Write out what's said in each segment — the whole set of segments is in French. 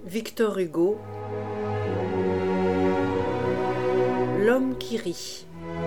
Victor Hugo, L'homme qui rit.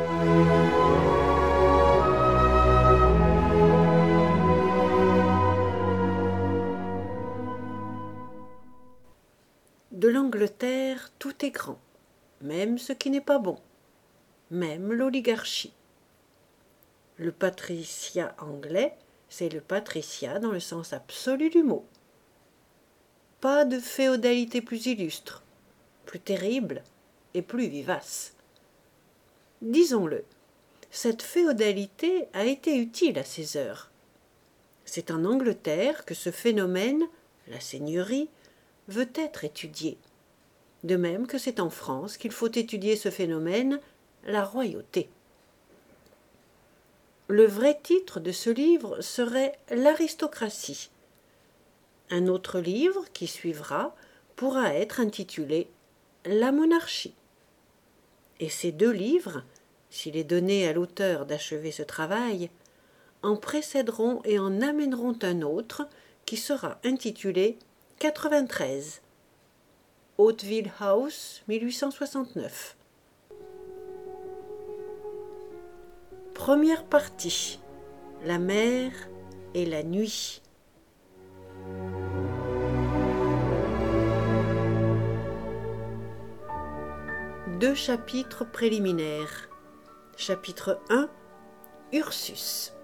De l'Angleterre, tout est grand, même ce qui n'est pas bon, même l'oligarchie. Le patriciat anglais, c'est le patriciat dans le sens absolu du mot. Pas de féodalité plus illustre, plus terrible et plus vivace. Disons-le, cette féodalité a été utile à ses heures. C'est en Angleterre que ce phénomène, la seigneurie, veut être étudié. De même que c'est en France qu'il faut étudier ce phénomène, la royauté. Le vrai titre de ce livre serait « L'aristocratie ». Un autre livre, qui suivra, pourra être intitulé « La monarchie ». Et ces deux livres, s'il est donné à l'auteur d'achever ce travail, en précéderont et en amèneront un autre qui sera intitulé « 93 ». Hauteville House, 1869. Première partie. La mer et la nuit. Deux chapitres préliminaires. Chapitre 1. Ursus.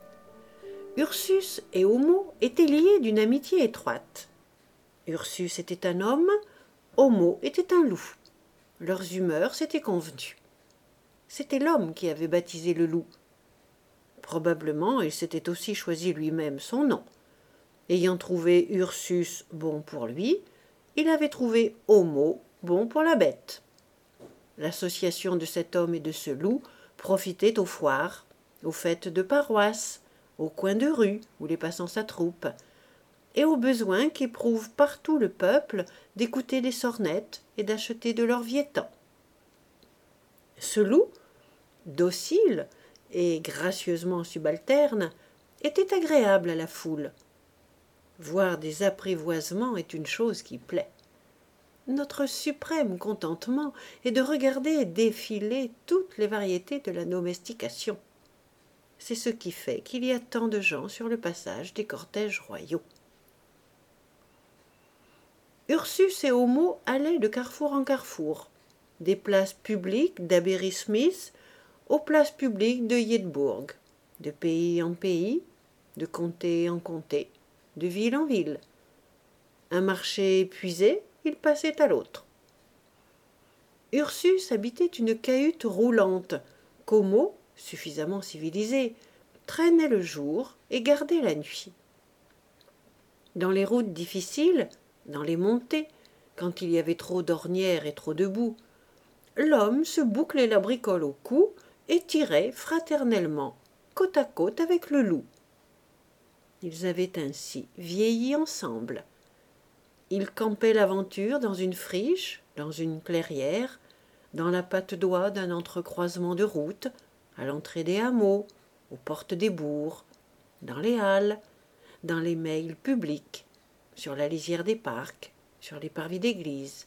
Ursus et Homo étaient liés d'une amitié étroite. Ursus était un homme, Homo était un loup. Leurs humeurs s'étaient convenues. C'était l'homme qui avait baptisé le loup. Probablement, il s'était aussi choisi lui-même son nom. Ayant trouvé Ursus bon pour lui, il avait trouvé Homo bon pour la bête. L'association de cet homme et de ce loup profitait aux foires, aux fêtes de paroisse, aux coins de rue où les passants s'attroupent, et au besoin qu'éprouve partout le peuple d'écouter des sornettes et d'acheter de l'orviétan. Ce loup, docile et gracieusement subalterne, était agréable à la foule. Voir des apprivoisements est une chose qui plaît. Notre suprême contentement est de regarder défiler toutes les variétés de la domestication. C'est ce qui fait qu'il y a tant de gens sur le passage des cortèges royaux. Ursus et Homo allaient de carrefour en carrefour, des places publiques d'Aberystwyth aux places publiques de Yedbourg, de pays en pays, de comté en comté, de ville en ville. Un marché épuisé, il passait à l'autre. Ursus habitait une cahute roulante qu'Homo, suffisamment civilisé, traînait le jour et gardait la nuit. Dans les routes difficiles, dans les montées, quand il y avait trop d'ornières et trop de boue, l'homme se bouclait la bricole au cou et tirait fraternellement, côte à côte avec le loup. Ils avaient ainsi vieilli ensemble. Ils campaient l'aventure dans une friche, dans une clairière, dans la patte-d'oie d'un entrecroisement de routes, à l'entrée des hameaux, aux portes des bourgs, dans les halles, dans les mails publics, sur la lisière des parcs, sur les parvis d'église.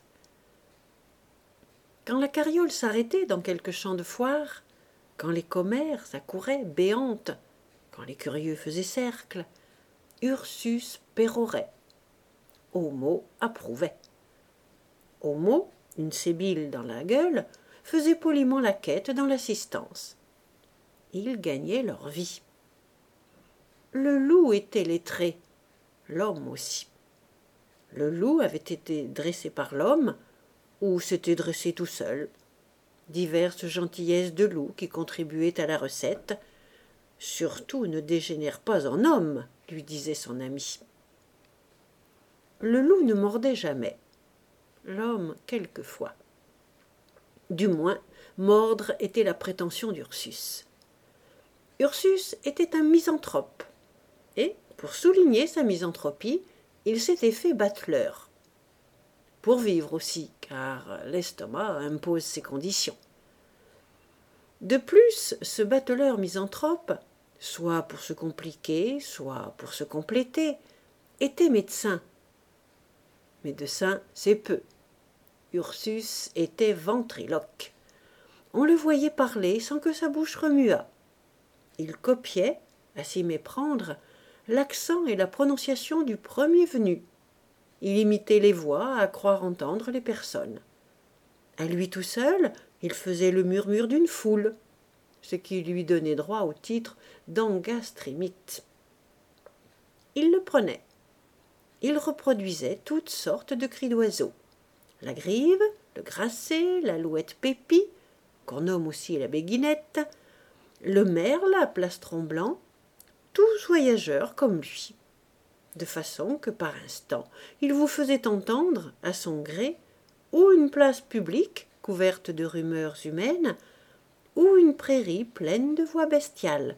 Quand la carriole s'arrêtait dans quelque champ de foire, quand les commères accouraient béantes, quand les curieux faisaient cercle, Ursus pérorait. Homo approuvait. Homo, une sébile dans la gueule, faisait poliment la quête dans l'assistance. Ils gagnaient leur vie. Le loup était lettré, l'homme aussi. Le loup avait été dressé par l'homme, ou s'était dressé tout seul. Diverses gentillesses de loup qui contribuaient à la recette. Surtout ne dégénère pas en homme, lui disait son ami. Le loup ne mordait jamais, l'homme quelquefois. Du moins, mordre était la prétention d'Ursus. Ursus était un misanthrope, et, pour souligner sa misanthropie, il s'était fait bateleur. Pour vivre aussi, car l'estomac impose ses conditions. De plus, ce bateleur misanthrope, soit pour se compliquer, soit pour se compléter, était médecin. Médecin, c'est peu. Ursus était ventriloque. On le voyait parler sans que sa bouche remuât. Il copiait, à s'y méprendre, l'accent et la prononciation du premier venu. Il imitait les voix à croire entendre les personnes. À lui tout seul, il faisait le murmure d'une foule, ce qui lui donnait droit au titre d'angastrémite. Il le prenait. Il reproduisait toutes sortes de cris d'oiseaux. La grive, le grasset, l'alouette pépi, qu'on nomme aussi la béguinette, le merle à plastron blanc, tous voyageurs comme lui, de façon que par instant il vous faisait entendre, à son gré, ou une place publique couverte de rumeurs humaines, ou une prairie pleine de voix bestiales.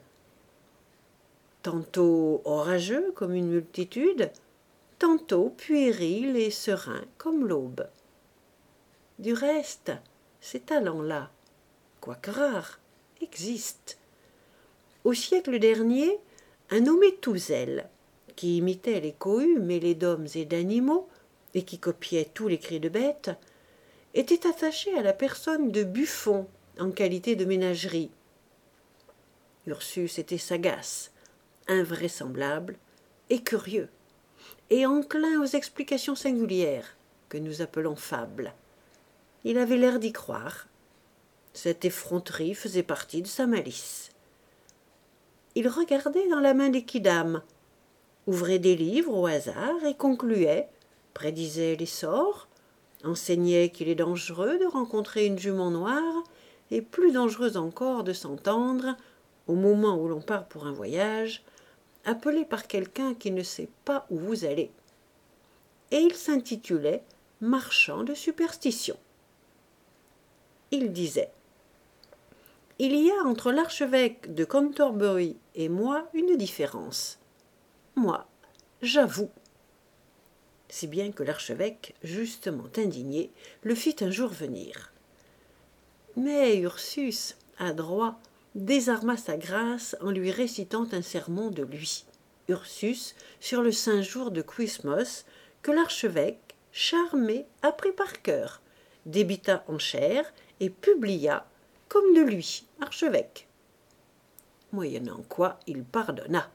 Tantôt orageux comme une multitude, tantôt puéril et serein comme l'aube. Du reste, ces talents-là, quoique rares, existent. Au siècle dernier, un nommé Touzel, qui imitait les cohues mêlées d'hommes et d'animaux, et qui copiait tous les cris de bêtes, était attaché à la personne de Buffon en qualité de ménagerie. Ursus était sagace, invraisemblable et curieux, et enclin aux explications singulières que nous appelons fables. Il avait l'air d'y croire. Cette effronterie faisait partie de sa malice. Il regardait dans la main des quidam, ouvrait des livres au hasard et concluait, prédisait les sorts, enseignait qu'il est dangereux de rencontrer une jument noire et plus dangereux encore de s'entendre, au moment où l'on part pour un voyage, appelé par quelqu'un qui ne sait pas où vous allez. Et il s'intitulait « Marchand de superstition ». Il disait « Il y a entre l'archevêque de Canterbury et moi une différence. Moi, j'avoue. » Si bien que l'archevêque, justement indigné, le fit un jour venir. Mais Ursus, adroit, désarma sa grâce en lui récitant un sermon de lui, Ursus, sur le saint jour de Christmas, que l'archevêque, charmé, apprit par cœur, débita en chair et publia, comme de lui, archevêque. Moyennant quoi il pardonna.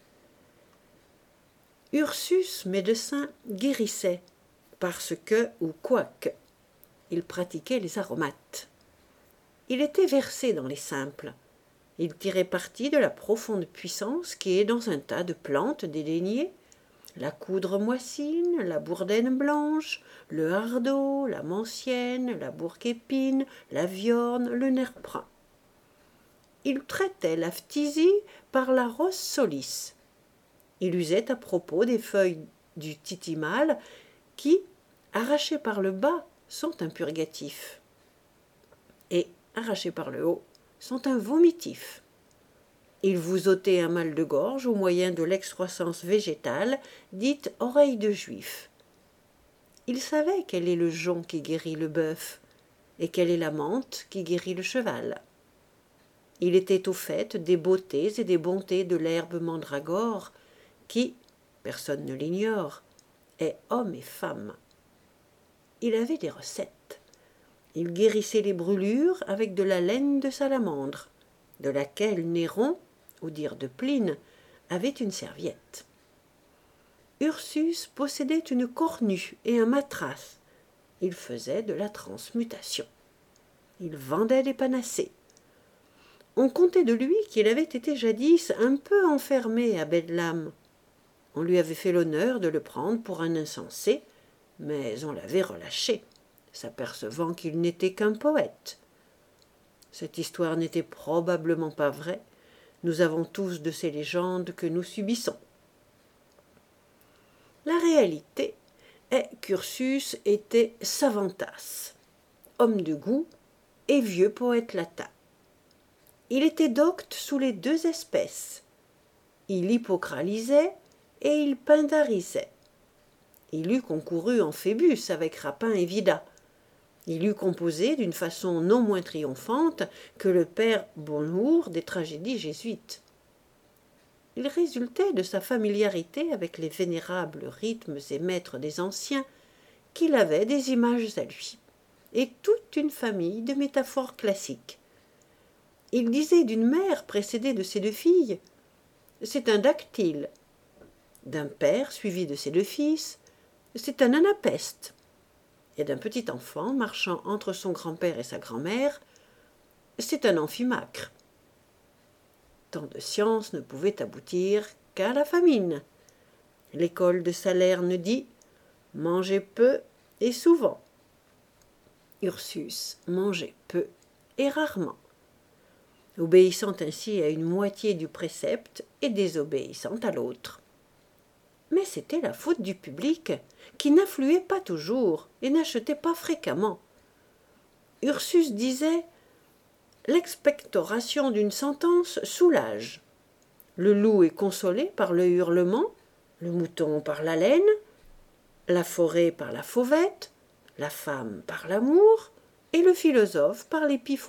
Ursus, médecin, guérissait, parce que, ou quoique, il pratiquait les aromates. Il était versé dans les simples. Il tirait parti de la profonde puissance qui est dans un tas de plantes dédaignées, la coudre moissine, la bourdaine blanche, le hardeau, la mansienne, la bourque-épine, la viorne, le nerf brun. Il traitait la phtisie par la ros solis. Il usait à propos des feuilles du titimal qui, arrachées par le bas, sont un purgatif et, arrachées par le haut, sont un vomitif. Il vous ôtait un mal de gorge au moyen de l'excroissance végétale dite oreille de juif. Il savait quel est le jonc qui guérit le bœuf et quelle est la menthe qui guérit le cheval. Il était au fait des beautés et des bontés de l'herbe mandragore qui, personne ne l'ignore, est homme et femme. Il avait des recettes. Il guérissait les brûlures avec de la laine de salamandre, de laquelle Néron, au dire de Pline, avait une serviette. Ursus possédait une cornue et un matras. Il faisait de la transmutation. Il vendait des panacées. On contait de lui qu'il avait été jadis un peu enfermé à Bedlam. On lui avait fait l'honneur de le prendre pour un insensé, mais on l'avait relâché, s'apercevant qu'il n'était qu'un poète. Cette histoire n'était probablement pas vraie. Nous avons tous de ces légendes que nous subissons. La réalité est qu'Ursus était savantas, homme de goût et vieux poète latin. Il était docte sous les deux espèces. Il hippocralisait et il pindarisait. Il eût concouru en Phébus avec Rapin et Vida. Il eût composé d'une façon non moins triomphante que le père Bonhour des tragédies jésuites. Il résultait de sa familiarité avec les vénérables rythmes et maîtres des anciens qu'il avait des images à lui, et toute une famille de métaphores classiques. Il disait d'une mère précédée de ses 2 filles « c'est un dactyle », d'un père suivi de ses 2 fils « c'est un anapeste », et d'un petit enfant marchant entre son grand-père et sa grand-mère « c'est un amphimacre ». Tant de sciences ne pouvaient aboutir qu'à la famine. L'école de Salerne dit « mangez peu et souvent ». Ursus mangeait peu et rarement, obéissant ainsi à une moitié du précepte et désobéissant à l'autre. Mais c'était la faute du public, qui n'affluait pas toujours et n'achetait pas fréquemment. Ursus disait « l'expectoration d'une sentence soulage. Le loup est consolé par le hurlement, le mouton par la laine, la forêt par la fauvette, la femme par l'amour et le philosophe par l'épiphonème. »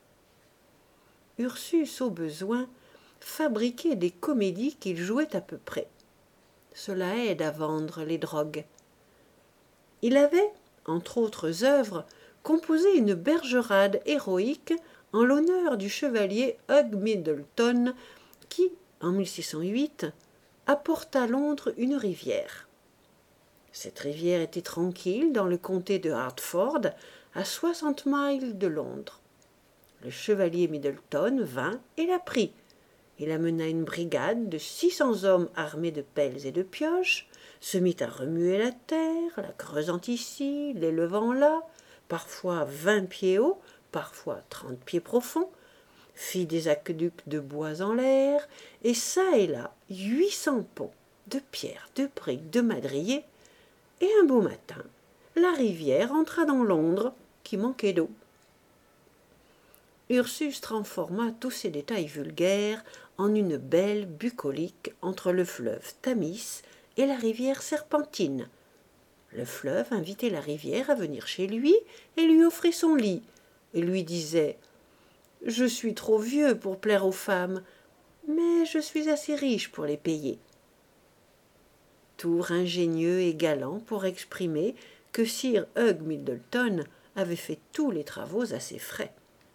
Ursus, au besoin, fabriquait des comédies qu'il jouait à peu près. Cela aide à vendre les drogues. Il avait, entre autres œuvres, composé une bergerade héroïque en l'honneur du chevalier Hugh Middleton qui, en 1608, apporta à Londres une rivière. Cette rivière était tranquille dans le comté de Hertford, à 60 miles de Londres. Le chevalier Middleton vint et la prit. Il amena une brigade de 600 hommes armés de pelles et de pioches, se mit à remuer la terre, la creusant ici, l'élevant là, parfois 20 pieds haut, parfois 30 pieds profond, fit des aqueducs de bois en l'air, et çà et là 800 ponts, de pierres, de briques, de madriers, et un beau matin, la rivière entra dans Londres, qui manquait d'eau. Ursus transforma tous ces détails vulgaires en une belle bucolique entre le fleuve Tamis et la rivière Serpentine. Le fleuve invitait la rivière à venir chez lui et lui offrait son lit, et lui disait « Je suis trop vieux pour plaire aux femmes, mais je suis assez riche pour les payer. » Tour ingénieux et galant pour exprimer que Sir Hugh Middleton avait fait tous les travaux à ses frais.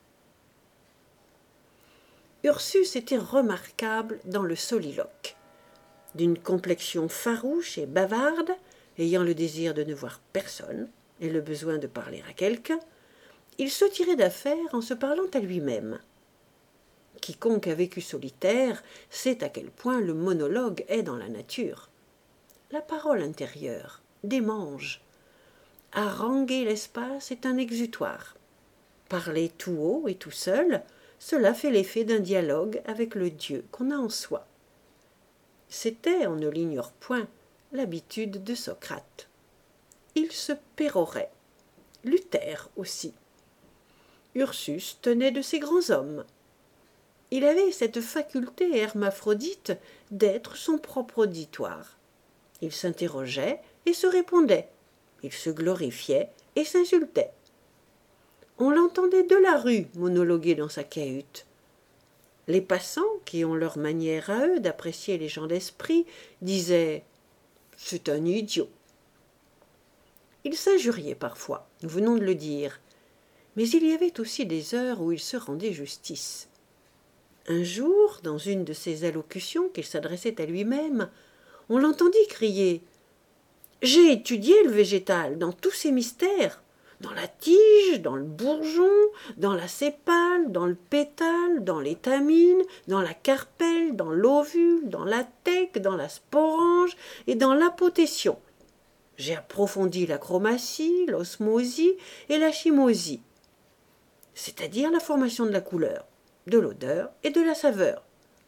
Ursus était remarquable dans le soliloque. D'une complexion farouche et bavarde, ayant le désir de ne voir personne et le besoin de parler à quelqu'un, il se tirait d'affaire en se parlant à lui-même. Quiconque a vécu solitaire sait à quel point le monologue est dans la nature. La parole intérieure démange. Haranguer l'espace est un exutoire. Parler tout haut et tout seul, cela fait l'effet d'un dialogue avec le Dieu qu'on a en soi. C'était, on ne l'ignore point, l'habitude de Socrate. Il se pérorait. Luther aussi. Ursus tenait de ces grands hommes. Il avait cette faculté hermaphrodite d'être son propre auditoire. Il s'interrogeait et se répondait. Il se glorifiait et s'insultait. On l'entendait de la rue monologuer dans sa cahute. Les passants, qui ont leur manière à eux d'apprécier les gens d'esprit, disaient « c'est un idiot ». Il s'injuriait parfois, nous venons de le dire, mais il y avait aussi des heures où il se rendait justice. Un jour, dans une de ses allocutions qu'il s'adressait à lui-même, on l'entendit crier « J'ai étudié le végétal dans tous ses mystères, dans la tige, dans le bourgeon, dans la sépale, dans le pétale, dans l'étamine, dans la carpelle, dans l'ovule, dans la thèque, dans la sporange et dans l'apotétion. J'ai approfondi la chromatie, l'osmosie et la chymosie, c'est-à-dire la formation de la couleur, de l'odeur et de la saveur. »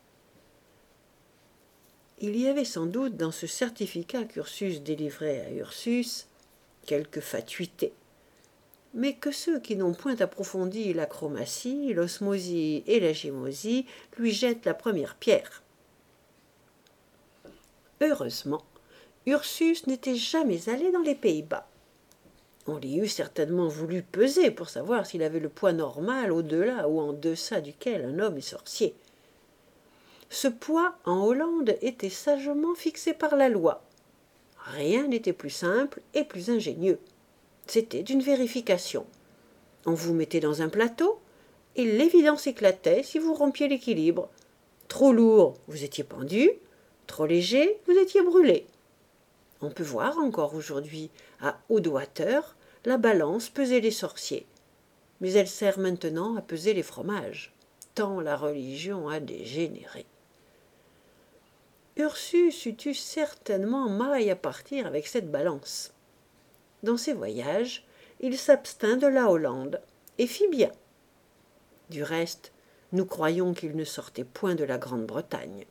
Il y avait sans doute dans ce certificat qu'Ursus délivrait à Ursus quelque fatuité, mais que ceux qui n'ont point approfondi la chromatie, l'osmosie et la chymosie lui jettent la première pierre. Heureusement, Ursus n'était jamais allé dans les Pays-Bas. On l'y eût certainement voulu peser pour savoir s'il avait le poids normal au-delà ou en deçà duquel un homme est sorcier. Ce poids, en Hollande, était sagement fixé par la loi. Rien n'était plus simple et plus ingénieux. C'était une vérification. On vous mettait dans un plateau, et l'évidence éclatait si vous rompiez l'équilibre. Trop lourd, vous étiez pendu, trop léger, vous étiez brûlé. On peut voir encore aujourd'hui, à Audewater, la balance peser les sorciers. Mais elle sert maintenant à peser les fromages, tant la religion a dégénéré. Ursus eût eu certainement maille à partir avec cette balance. Dans ses voyages, il s'abstint de la Hollande, et fit bien. Du reste, nous croyons qu'il ne sortait point de la Grande-Bretagne.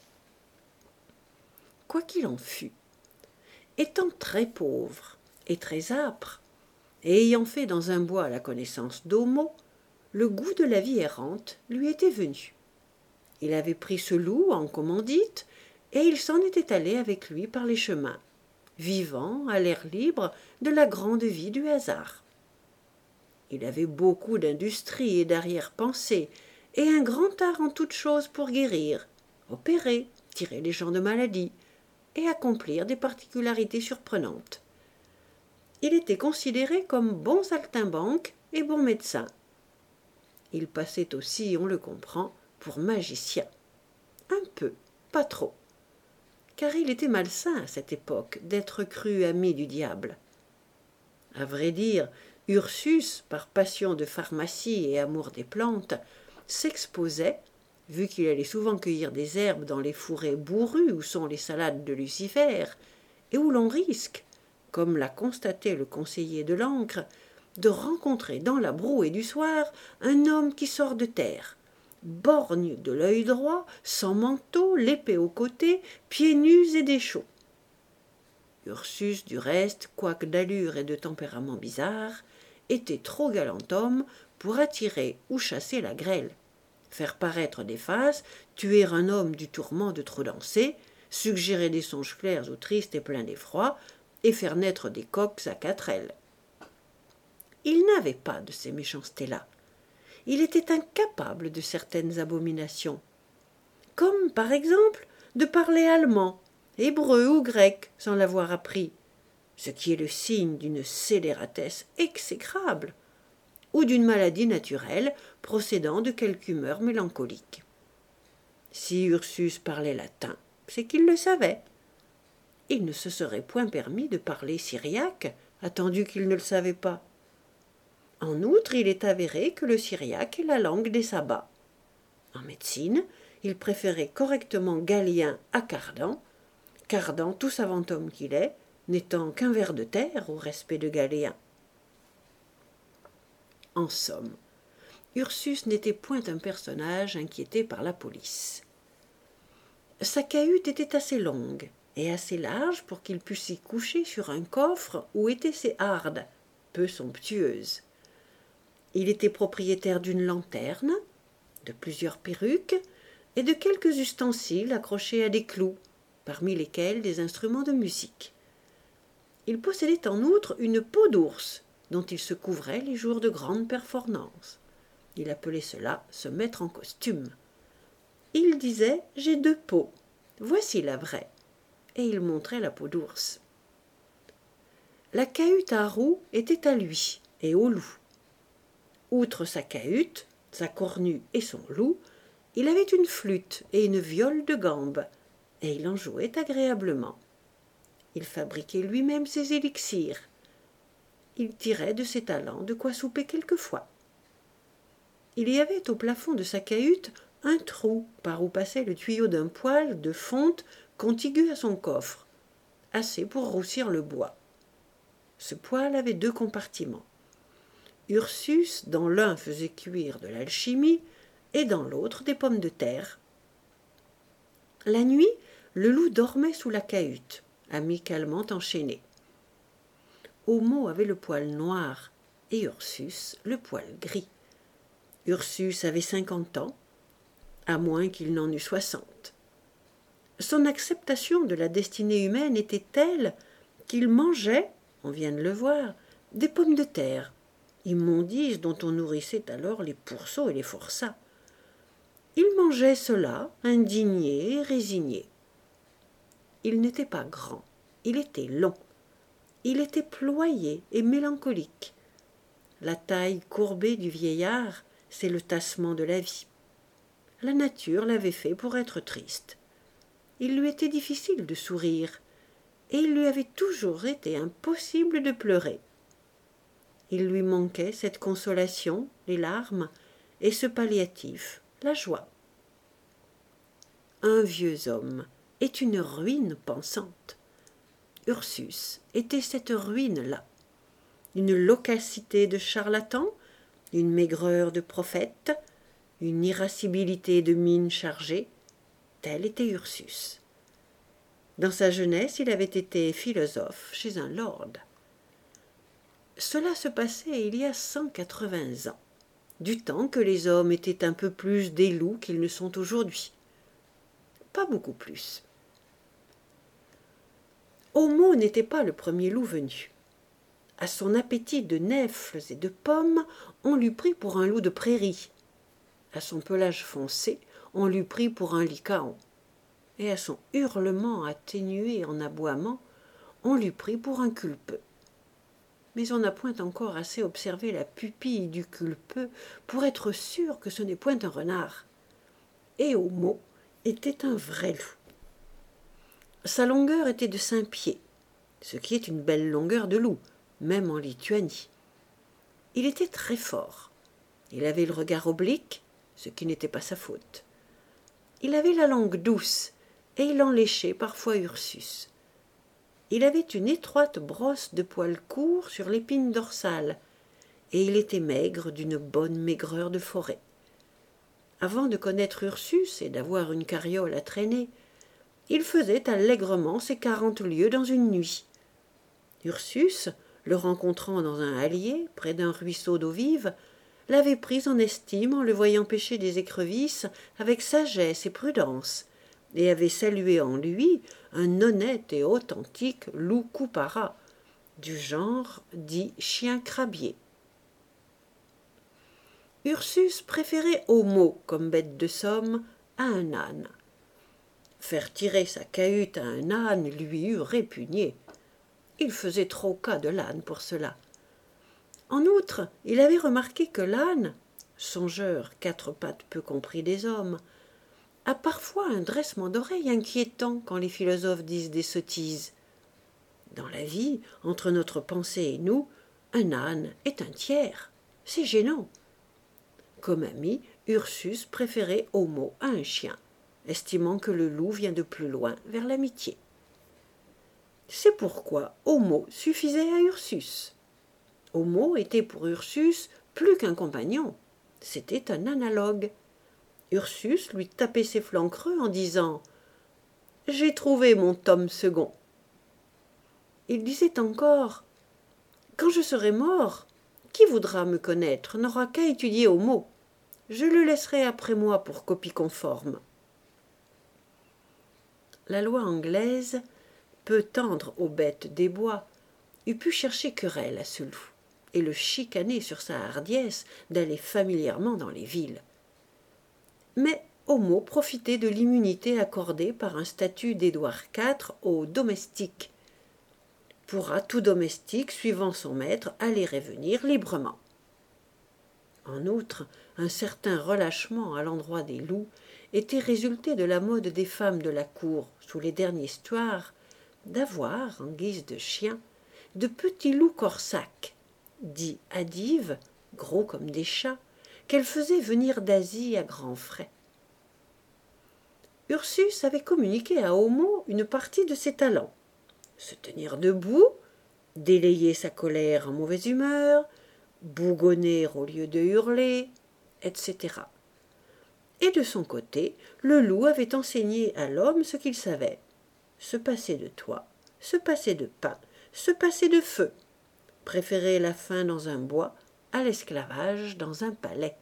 Quoi qu'il en fût, étant très pauvre et très âpre, et ayant fait dans un bois la connaissance d'Homo, le goût de la vie errante lui était venu. Il avait pris ce loup en commandite, et il s'en était allé avec lui par les chemins, vivant à l'air libre de la grande vie du hasard. Il avait beaucoup d'industrie et d'arrière-pensée, et un grand art en toutes choses pour guérir, opérer, tirer les gens de maladie, et accomplir des particularités surprenantes. Il était considéré comme bon saltimbanque et bon médecin. Il passait aussi, on le comprend, pour magicien. Un peu, pas trop. Car il était malsain à cette époque d'être cru ami du diable. À vrai dire, Ursus, par passion de pharmacie et amour des plantes, s'exposait, vu qu'il allait souvent cueillir des herbes dans les fourrés bourrus où sont les salades de Lucifer, et où l'on risque, comme l'a constaté le conseiller de l'Ancre, de rencontrer dans la brouée du soir un homme qui sort de terre, borgne de l'œil droit, sans manteau, l'épée au côté, pieds nus et déchauds. Ursus, du reste, quoique d'allure et de tempérament bizarre, était trop galant homme pour attirer ou chasser la grêle, faire paraître des faces, tuer un homme du tourment de trop danser, suggérer des songes clairs ou tristes et pleins d'effroi, et faire naître des coqs à 4 ailes. Il n'avait pas de ces méchancetés-là. Il était incapable de certaines abominations, comme, par exemple, de parler allemand, hébreu ou grec sans l'avoir appris, ce qui est le signe d'une scélératesse exécrable, ou d'une maladie naturelle procédant de quelque humeur mélancolique. Si Ursus parlait latin, c'est qu'il le savait. Il ne se serait point permis de parler syriaque, attendu qu'il ne le savait pas. En outre, il est avéré que le syriaque est la langue des sabbats. En médecine, il préférait correctement Galien à Cardan, Cardan, tout savant homme qu'il est, n'étant qu'un ver de terre au respect de Galien. En somme, Ursus n'était point un personnage inquiété par la police. Sa cahute était assez longue et assez large pour qu'il pût s'y coucher sur un coffre où étaient ses hardes, peu somptueuses. Il était propriétaire d'une lanterne, de plusieurs perruques et de quelques ustensiles accrochés à des clous, parmi lesquels des instruments de musique. Il possédait en outre une peau d'ours, dont il se couvrait les jours de grandes performances. Il appelait cela se mettre en costume. Il disait « J'ai 2 peaux, voici la vraie », et il montrait la peau d'ours. La cahute à roues était à lui et au loup. Outre sa cahute, sa cornue et son loup, il avait une flûte et une viole de gambe, et il en jouait agréablement. Il fabriquait lui-même ses élixirs. Il tirait de ses talents de quoi souper quelquefois. Il y avait au plafond de sa cahute un trou par où passait le tuyau d'un poêle de fonte contigu à son coffre, assez pour roussir le bois. Ce poêle avait 2 compartiments. Ursus, dans l'un, faisait cuire de l'alchimie et dans l'autre des pommes de terre. La nuit, le loup dormait sous la cahute, amicalement enchaîné. Homo avait le poil noir et Ursus le poil gris. Ursus avait 50 ans, à moins qu'il n'en eût 60. Son acceptation de la destinée humaine était telle qu'il mangeait, on vient de le voir, des pommes de terre, immondices dont on nourrissait alors les pourceaux et les forçats. Il mangeait cela, indigné et résigné. Il n'était pas grand, Il était long. Il était ployé et mélancolique. La taille courbée du vieillard, c'est le tassement de la vie. La nature l'avait fait pour être triste. Il lui était difficile de sourire, et il lui avait toujours été impossible de pleurer. Il lui manquait cette consolation, les larmes, et ce palliatif, la joie. Un vieux homme est une ruine pensante. Ursus était cette ruine-là. Une loquacité de charlatan, une maigreur de prophète, une irascibilité de mine chargée, tel était Ursus. Dans sa jeunesse, il avait été philosophe chez un lord. Cela se passait il y a 180 ans, du temps que les hommes étaient un peu plus des loups qu'ils ne sont aujourd'hui. Pas beaucoup plus. Homo n'était pas le premier loup venu. À son appétit de nèfles et de pommes, on l'eût pris pour un loup de prairie. À son pelage foncé, on l'eût pris pour un lycaon. Et à son hurlement atténué en aboiement, on l'eût pris pour un culpeux. Mais on n'a point encore assez observé la pupille du culpeux pour être sûr que ce n'est point un renard. Et Homo était un vrai loup. Sa longueur était de 5 pieds, ce qui est une belle longueur de loup, même en Lituanie. Il était très fort. Il avait le regard oblique, ce qui n'était pas sa faute. Il avait la langue douce, et il en léchait parfois Ursus. Il avait une étroite brosse de poils courts sur l'épine dorsale, et il était maigre d'une bonne maigreur de forêt. Avant de connaître Ursus et d'avoir une carriole à traîner, il faisait allègrement ses 40 lieues dans une nuit. Ursus, le rencontrant dans un hallier, près d'un ruisseau d'eau vive, l'avait pris en estime en le voyant pêcher des écrevisses avec sagesse et prudence, et avait salué en lui un honnête et authentique loup coupara, du genre dit chien crabier. Ursus préférait Homo comme bête de somme à un âne. Faire tirer sa cahute à un âne lui eût répugné. Il faisait trop cas de l'âne pour cela. En outre, il avait remarqué que l'âne, songeur 4 pattes peu compris des hommes, a parfois un dressement d'oreille inquiétant quand les philosophes disent des sottises. Dans la vie, entre notre pensée et nous, un âne est un tiers. C'est gênant. Comme ami, Ursus préférait Homo à un chien, estimant que le loup vient de plus loin vers l'amitié. C'est pourquoi Homo suffisait à Ursus. Homo était pour Ursus plus qu'un compagnon, c'était un analogue. Ursus lui tapait ses flancs creux en disant « J'ai trouvé mon tome second ». Il disait encore « Quand je serai mort, qui voudra me connaître n'aura qu'à étudier Homo. Je le laisserai après moi pour copie conforme. » La loi anglaise, peu tendre aux bêtes des bois, eût pu chercher querelle à ce loup et le chicaner sur sa hardiesse d'aller familièrement dans les villes. Mais Homo profitait de l'immunité accordée par un statut d'Édouard IV aux domestiques. Pourra tout domestique, suivant son maître, aller et venir librement. En outre, un certain relâchement à l'endroit des loups était résulté de la mode des femmes de la cour, sous les derniers Stuarts, d'avoir, en guise de chiens, de petits loups corsaques, dits hadives, gros comme des chats, qu'elles faisaient venir d'Asie à grands frais. Ursus avait communiqué à Homo une partie de ses talents. Se tenir debout, délayer sa colère en mauvaise humeur, bougonner au lieu de hurler, etc. Et de son côté, le loup avait enseigné à l'homme ce qu'il savait. Se passer de toit, se passer de pain, se passer de feu. Préférer la faim dans un bois à l'esclavage dans un palais.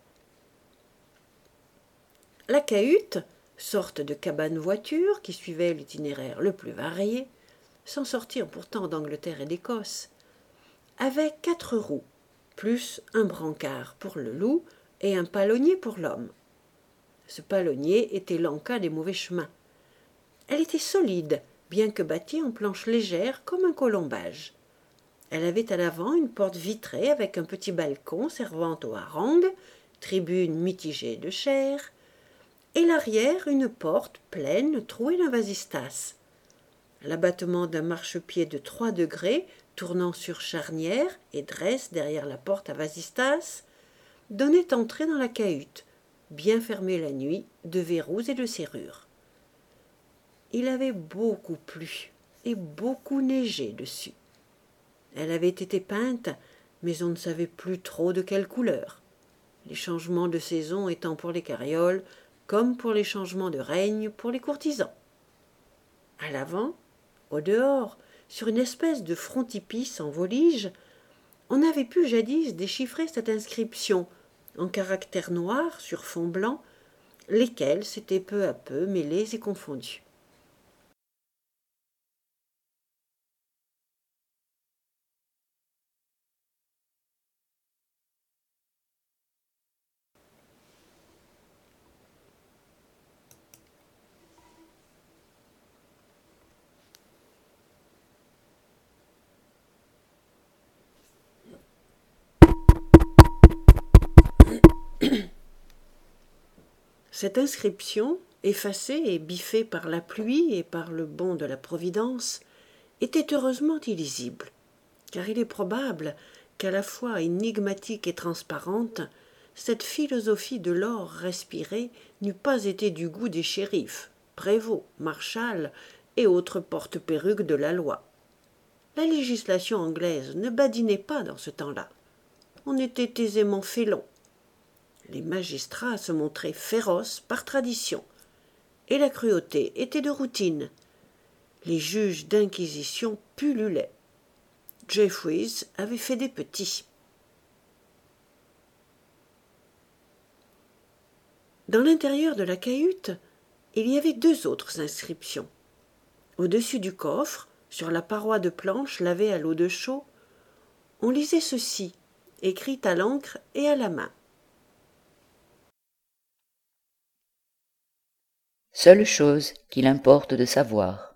La cahute, sorte de cabane-voiture qui suivait l'itinéraire le plus varié, sans sortir pourtant d'Angleterre et d'Écosse, avait 4 roues, plus un brancard pour le loup et un palonnier pour l'homme. Ce palonnier était l'en-cas des mauvais chemins. Elle était solide, bien que bâtie en planches légères comme un colombage. Elle avait à l'avant une porte vitrée avec un petit balcon servant aux harangues, tribune mitigée de chair, et l'arrière une porte pleine trouée d'un vasistas. L'abattement d'un marchepied de 3 degrés, tournant sur charnière et dresse derrière la porte à vasistas, donnait entrée dans la cahute, bien fermée la nuit, de verrous et de serrures. Il avait beaucoup plu et beaucoup neigé dessus. Elle avait été peinte, mais on ne savait plus trop de quelle couleur, les changements de saison étant pour les carrioles comme pour les changements de règne pour les courtisans. À l'avant, au dehors, sur une espèce de frontispice en volige, on avait pu jadis déchiffrer cette inscription en caractères noirs sur fond blanc, lesquels s'étaient peu à peu mêlés et confondus. Cette inscription, effacée et biffée par la pluie et par le bond de la Providence, était heureusement illisible, car il est probable qu'à la fois énigmatique et transparente, cette philosophie de l'or respiré n'eût pas été du goût des shérifs, prévôts, marshals et autres porte-perruques de la loi. La législation anglaise ne badinait pas dans ce temps-là. On était aisément félon. Les magistrats se montraient féroces par tradition, et la cruauté était de routine. Les juges d'inquisition pullulaient. Jeffreys avait fait des petits. Dans l'intérieur de la cahute, il y avait 2 autres inscriptions. Au-dessus du coffre, sur la paroi de planche lavée à l'eau de chaux, on lisait ceci, écrit à l'encre et à la main. Seule chose qu'il importe de savoir.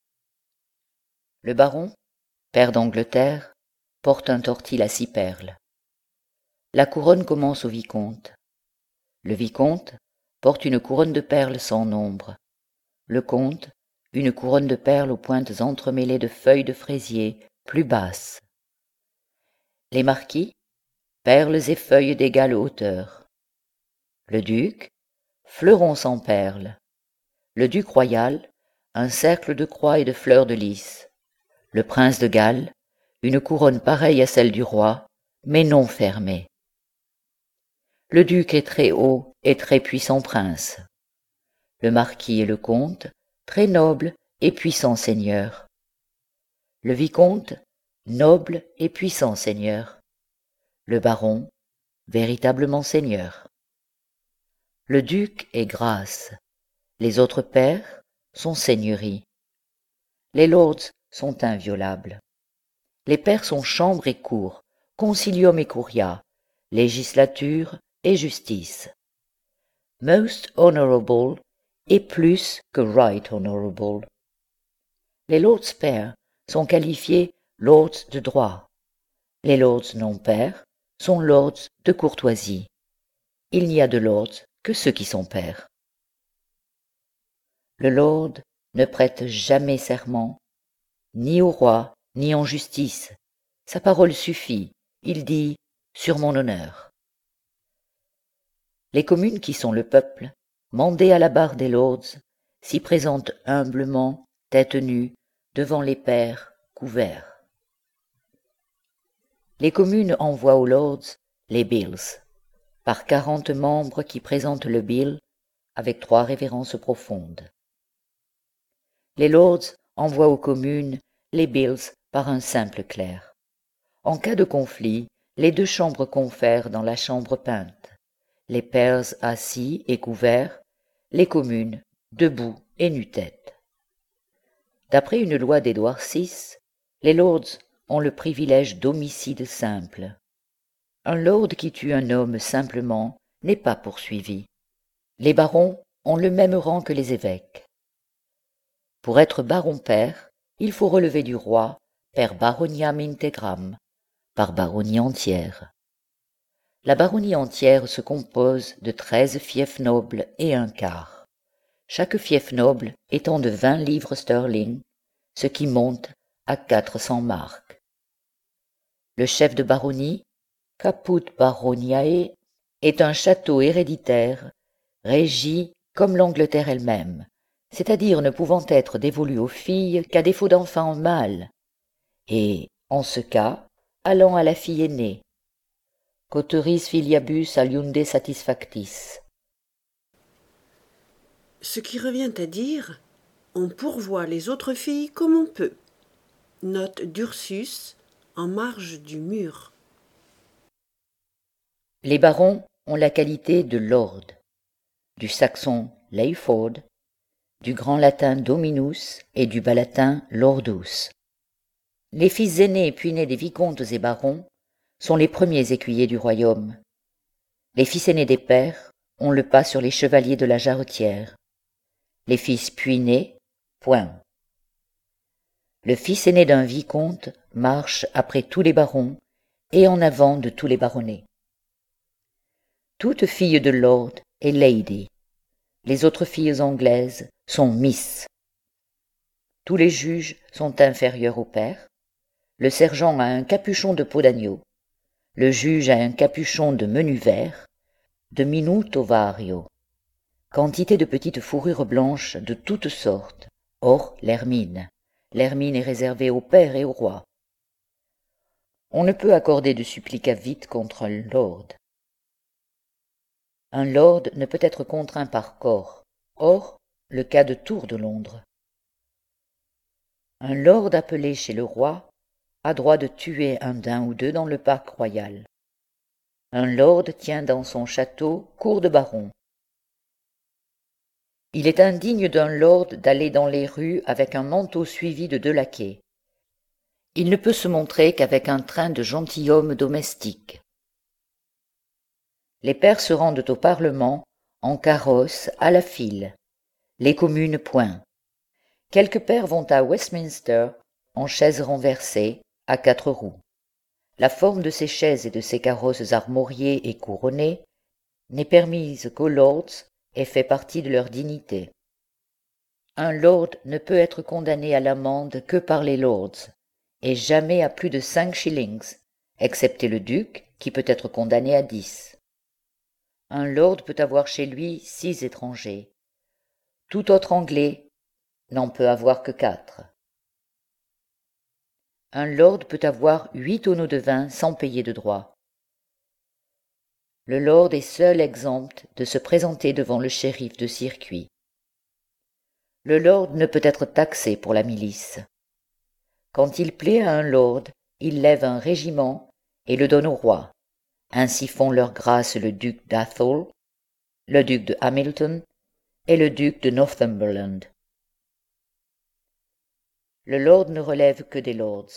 Le baron, père d'Angleterre, porte un tortil à 6 perles. La couronne commence au vicomte. Le vicomte porte une couronne de perles sans nombre. Le comte, une couronne de perles aux pointes entremêlées de feuilles de fraisier plus basses. Les marquis, perles et feuilles d'égale hauteur. Le duc, fleurons sans perles. Le duc royal, un cercle de croix et de fleurs de lys. Le prince de Galles, une couronne pareille à celle du roi, mais non fermée. Le duc est très haut et très puissant prince. Le marquis et le comte, très noble et puissant seigneur. Le vicomte, noble et puissant seigneur. Le baron, véritablement seigneur. Le duc est grâce. Les autres pairs sont seigneuries. Les lords sont inviolables. Les pairs sont chambre et cour, concilium et curia, législature et justice. Most honorable et plus que right honorable. Les lords pairs sont qualifiés lords de droit. Les lords non pairs sont lords de courtoisie. Il n'y a de lords que ceux qui sont pairs. Le lord ne prête jamais serment, ni au roi, ni en justice. Sa parole suffit, il dit « sur mon honneur ». Les communes qui sont le peuple, mandées à la barre des lords, s'y présentent humblement, tête nue, devant les pairs couverts. Les communes envoient aux lords les bills, par 40 membres qui présentent le bill avec 3 révérences profondes. Les lords envoient aux communes les bills par un simple clerc. En cas de conflit, les 2 chambres confèrent dans la chambre peinte, les pairs assis et couverts, les communes debout et nu-tête. D'après une loi d'Édouard VI, les lords ont le privilège d'homicide simple. Un lord qui tue un homme simplement n'est pas poursuivi. Les barons ont le même rang que les évêques. Pour être baron-père, il faut relever du roi per baroniam integram, par baronnie entière. La baronnie entière se compose de 13 fiefs nobles et un quart, chaque fief noble étant de 20 livres sterling, ce qui monte à 400 marks. Le chef de baronnie, caput baroniae, est un château héréditaire, régi comme l'Angleterre elle-même, c'est-à-dire ne pouvant être dévolu aux filles qu'à défaut d'enfants mâles, et, en ce cas, allant à la fille aînée. Coteris filiabus aliunde satisfactis. Ce qui revient à dire, on pourvoit les autres filles comme on peut. Note d'Ursus en marge du mur. Les barons ont la qualité de lord, du saxon leiford, du grand latin dominus et du bas latin lordus. Les fils aînés puis nés des vicomtes et barons sont les premiers écuyers du royaume. Les fils aînés des pairs ont le pas sur les chevaliers de la jarretière. Les fils puis nés, point. Le fils aîné d'un vicomte marche après tous les barons et en avant de tous les baronnets. Toute fille de lord est lady. Les autres filles anglaises sont miss. Tous les juges sont inférieurs au père. Le sergent a un capuchon de peau d'agneau. Le juge a un capuchon de menu vert, de minuto vario. Quantité de petites fourrures blanches de toutes sortes, hors l'hermine. L'hermine est réservée au père et au roi. On ne peut accorder de supplicat vite contre un lord. Un lord ne peut être contraint par corps. Or, le cas de Tour de Londres. Un lord appelé chez le roi a droit de tuer un daim ou deux dans le parc royal. Un lord tient dans son château cour de baron. Il est indigne d'un lord d'aller dans les rues avec un manteau suivi de 2 laquais. Il ne peut se montrer qu'avec un train de gentilhomme domestique. Les pairs se rendent au Parlement en carrosse à la file, les communes point. Quelques pairs vont à Westminster en chaises renversées à 4 roues. La forme de ces chaises et de ces carrosses armoriées et couronnées n'est permise qu'aux lords et fait partie de leur dignité. Un lord ne peut être condamné à l'amende que par les lords, et jamais à plus de 5 shillings, excepté le duc, qui peut être condamné à 10. Un lord peut avoir chez lui 6 étrangers. Tout autre Anglais n'en peut avoir que 4. Un lord peut avoir 8 tonneaux de vin sans payer de droit. Le lord est seul exempt de se présenter devant le shérif de circuit. Le lord ne peut être taxé pour la milice. Quand il plaît à un lord, il lève un régiment et le donne au roi. Ainsi font leur grâce le duc d'Atholl, le duc de Hamilton et le duc de Northumberland. Le lord ne relève que des lords.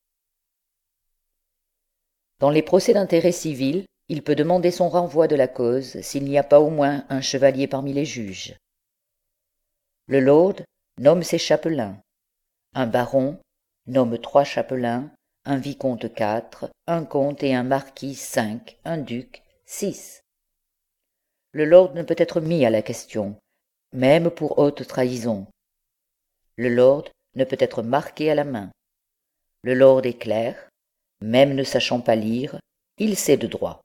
Dans les procès d'intérêt civil, il peut demander son renvoi de la cause s'il n'y a pas au moins un chevalier parmi les juges. Le lord nomme ses chapelains. Un baron nomme 3 chapelains, un vicomte 4, un comte et un marquis 5, un duc 6. Le lord ne peut être mis à la question, même pour haute trahison. Le lord ne peut être marqué à la main. Le lord est clerc, même ne sachant pas lire, il sait de droit.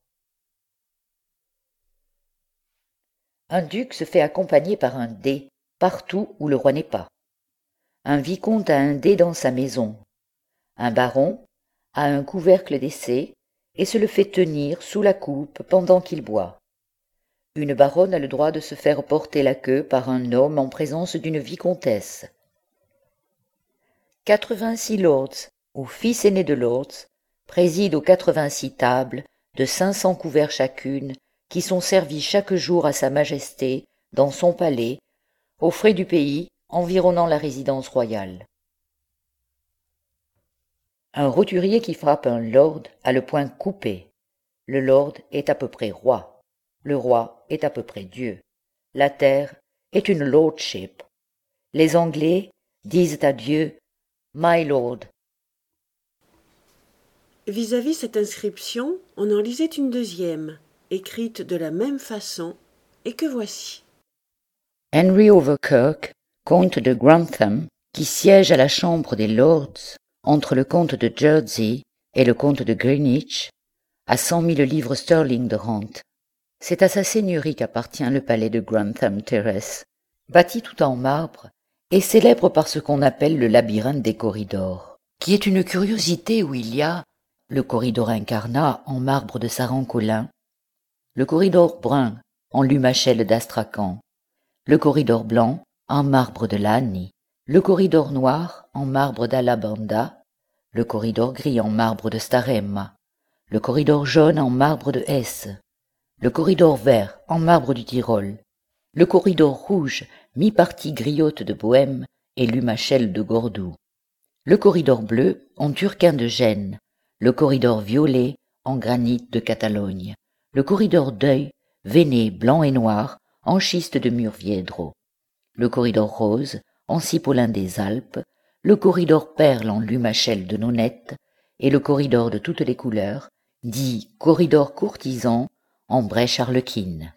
Un duc se fait accompagner par un dé partout où le roi n'est pas. Un vicomte a un dé dans sa maison. Un baron a un couvercle d'essai et se le fait tenir sous la coupe pendant qu'il boit. Une baronne a le droit de se faire porter la queue par un homme en présence d'une vicomtesse. 86 lords ou fils aînés de lords président aux 86 tables de 500 couverts chacune qui sont servis chaque jour à sa majesté dans son palais, aux frais du pays environnant la résidence royale. Un roturier qui frappe un lord a le poing coupé. Le lord est à peu près roi. Le roi est à peu près Dieu. La terre est une lordship. Les Anglais disent adieu, My Lord. Vis-à-vis cette inscription, on en lisait une deuxième, écrite de la même façon, et que voici. Henry Overkirk, comte de Grantham, qui siège à la Chambre des Lords entre le comte de Jersey et le comte de Greenwich, a 100 000 livres sterling de rente. C'est à sa seigneurie qu'appartient le palais de Grantham Terrace, bâti tout en marbre et célèbre par ce qu'on appelle le labyrinthe des corridors, qui est une curiosité où il y a le corridor incarnat en marbre de Saran-Colin, le corridor brun en lumachelle d'Astrakhan, le corridor blanc en marbre de Lani, le corridor noir en marbre d'Alabanda, le corridor gris en marbre de Staremma, le corridor jaune en marbre de Hesse, le corridor vert en marbre du Tyrol, le corridor rouge mi-partie griotte de Bohême et lumachelle de Cordoue, le corridor bleu en turquin de Gênes, le corridor violet en granit de Catalogne, le corridor deuil veiné blanc et noir en schiste de Murviedro, le corridor rose en cipolin des Alpes, le corridor perle en lumachelle de Nonette et le corridor de toutes les couleurs, dit corridor courtisan en brèche arlequine.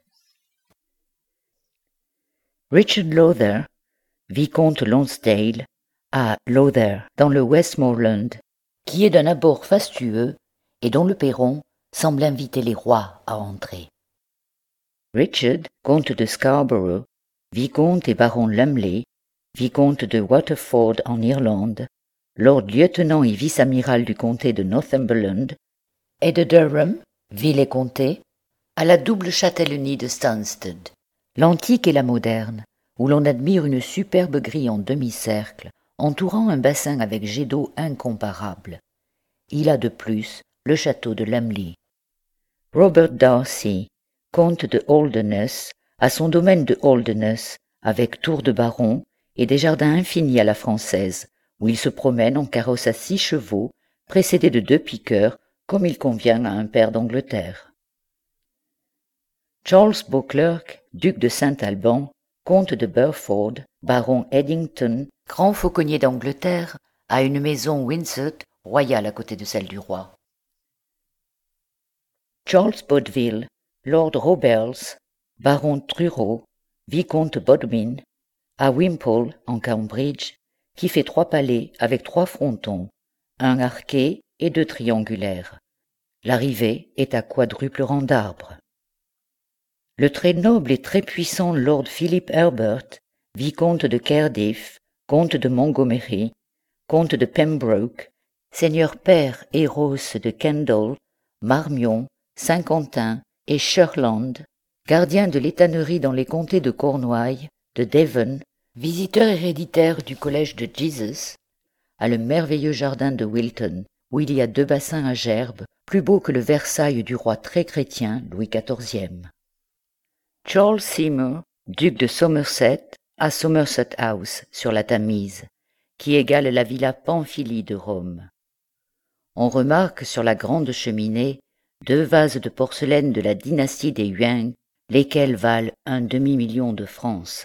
Richard Lothair, vicomte Lonsdale, à Lothair dans le Westmoreland, qui est d'un abord fastueux et dont le perron semble inviter les rois à entrer. Richard, comte de Scarborough, vicomte et baron Lumley, vicomte de Waterford en Irlande, lord lieutenant et vice-amiral du comté de Northumberland, et de Durham, ville et comté, à la double châtellenie de Stansted, l'antique et la moderne, où l'on admire une superbe grille en demi-cercle, entourant un bassin avec jet d'eau incomparable. Il a de plus le château de Lumley. Robert Darcy, comte de Holderness, a son domaine de Holderness, avec tour de baron et des jardins infinis à la française, où il se promène en carrosse à 6 chevaux, précédé de 2 piqueurs, comme il convient à un pair d'Angleterre. Charles Beauclerk, duc de Saint-Alban, comte de Burford, baron Eddington, grand fauconnier d'Angleterre, a une maison Windsor royale à côté de celle du roi. Charles Bodville, lord Roberts, baron Truro, vicomte Bodmin, à Wimpole, en Cambridge, qui fait 3 palais avec 3 frontons, un arqué et 2 triangulaires. L'arrivée est à quadruple rang d'arbres. Le très noble et très puissant lord Philip Herbert, vicomte de Cardiff, comte de Montgomery, comte de Pembroke, seigneur père et rosse de Kendal, Marmion, Saint-Quentin et Shirland, gardien de l'étannerie dans les comtés de Cornouailles, de Devon, visiteur héréditaire du collège de Jesus, a le merveilleux jardin de Wilton, où il y a 2 bassins à gerbes, plus beaux que le Versailles du roi très chrétien Louis XIV. Charles Seymour, duc de Somerset, à Somerset House, sur la Tamise, qui égale la villa Pamphili de Rome. On remarque sur la grande cheminée 2 vases de porcelaine de la dynastie des Yuan, lesquels valent un demi-million de francs.